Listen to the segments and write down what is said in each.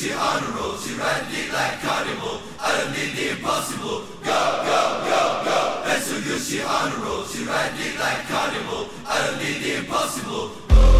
she on the road. She ride dick like carnival. I done did the impossible. Go, go, go, go. That's so good, she on the road. She ride dick like carnival. I done did the impossible.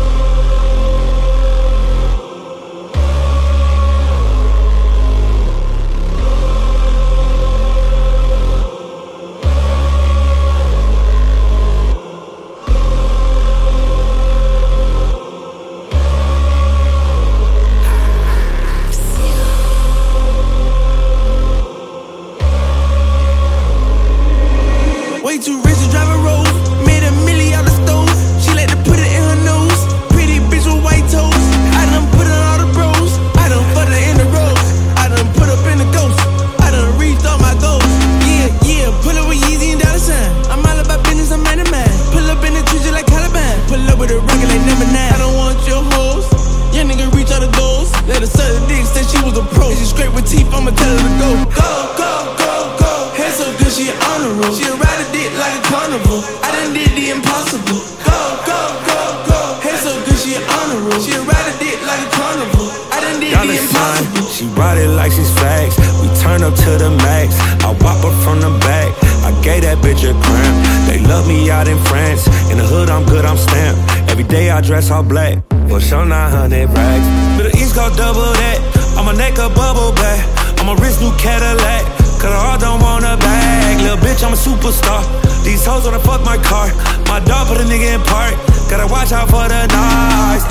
Way too rich to drive a Rolls. Made $1 million out the stove. She like to put it in her nose. Pretty bitch with white toes. I done put her all the bros. I done put her in the road. I done put up in the ghost. I done reached all my goals. Yeah, yeah. Pull up with Yeezy and dollar sign. I'm all about business, I'm man to man. Pull up in the trees like Caliban. Pull up with a rocket like number 9. I don't want your hoes. Young nigga reach all the goals. Let her suck the dick, said she was a pro. She scrape with teeth, I'ma tell her to go. Go, go, go, go. Hair so good, she on the road. She ride a dick like a carnival. I done did the impossible. Go, go, go, go. Hair so good, she on the road. She ride a dick like a carnival. I done did the impossible. She ride it like she's facts. We turn up to the max. I whop her from the back. I gave that bitch a cramp. They love me out in France. In the hood, I'm good, I'm stamped. Every day I dress all black. For sure 900 racks. Middle East go double that. On my neck a bubble back. On my wrist new Cadillac. Cause I all don't want a bag. Little bitch, I'm a superstar. These hoes wanna fuck my car. My dog put a nigga in park. Gotta watch out for the knives.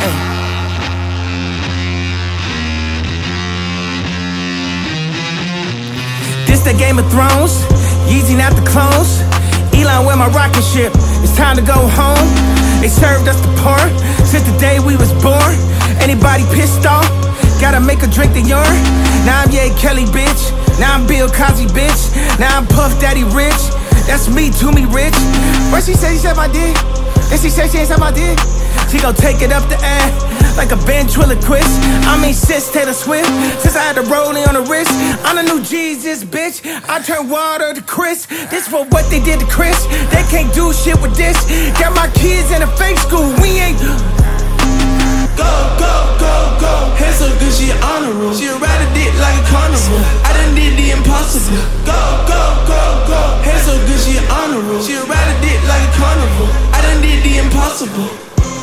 This the Game of Thrones. Yeezy not the clones. Elon with my rocket ship. It's time to go home. They served us the porn since the day we was born. Anybody pissed off? Gotta make a drink the urine. Now I'm Ye Kelly, bitch. Now I'm Bill Cosby, bitch. Now I'm Puff Daddy Rich. That's me, to me rich. What she say, my dick. Then she say she ain't my dick. She gon' take it up the air like a ventriloquist. I mean, sis Taylor Swift. Since I had the rolling on the wrist, I'm the new Jesus, bitch. I turn water to Chris. This for what they did to Chris. They can't do shit with this. Got my kids in a fake school. We ain't. Go, go, go, go. Hair so good, she on the road. She ride a dick like a carnival. I done did the impossible. Go, go, go, go. Hair so good, she on the road. She ride a dick like a carnival. I done did the impossible.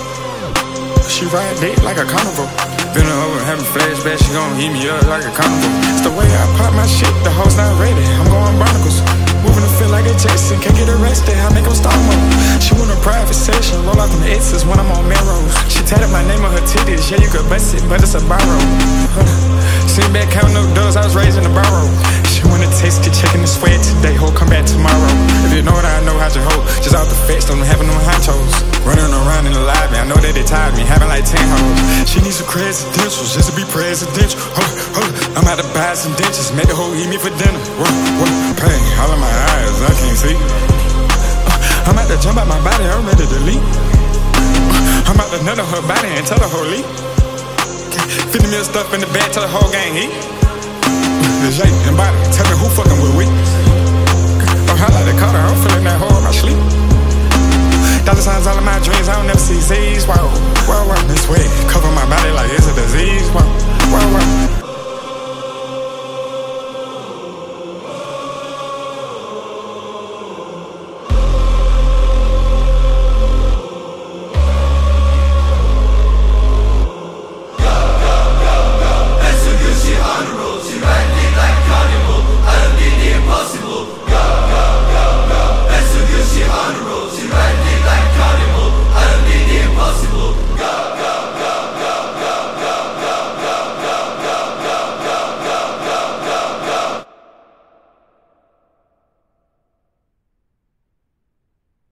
She ride dick like a carnival. Been over having flashbacks, she gon' eat me up like a carnival. It's the way I pop my shit, the hoes not ready. I'm going barnacles. Moving to feel like a Jason, can't get arrested, I make them stop mode. She want a private session, roll out them X's when I'm on Melrose. She tatted my name on her titties, yeah you could bust it, but it's a borrow. Sit back counting up doors, I was raised in the barrow. She wanna taste the chicken and sweat today, ho, come back tomorrow. If you know what I know, how's your hoe? Just out the fence, don't having them hot toes. Running around in the lobby, I know that they tired me, having like 10 hoes. She needs some presidentials, just to be presidential. I'm out to buy some dentures, make the hoe eat me for dinner. Pain, all in my eyes, I can't see. I'm out to jump out my body, I'm ready to leave. I'm out to nut on her body and tell her hoe leave. 50 mil stuff in the bag, tell the whole gang eat. The Jay and body, tell me who fucking with we. I like the Carter, I'm feeling that hoe in my sleep. Dollar signs all in my dreams, I don't never see Z's. Wow, this way, cover my body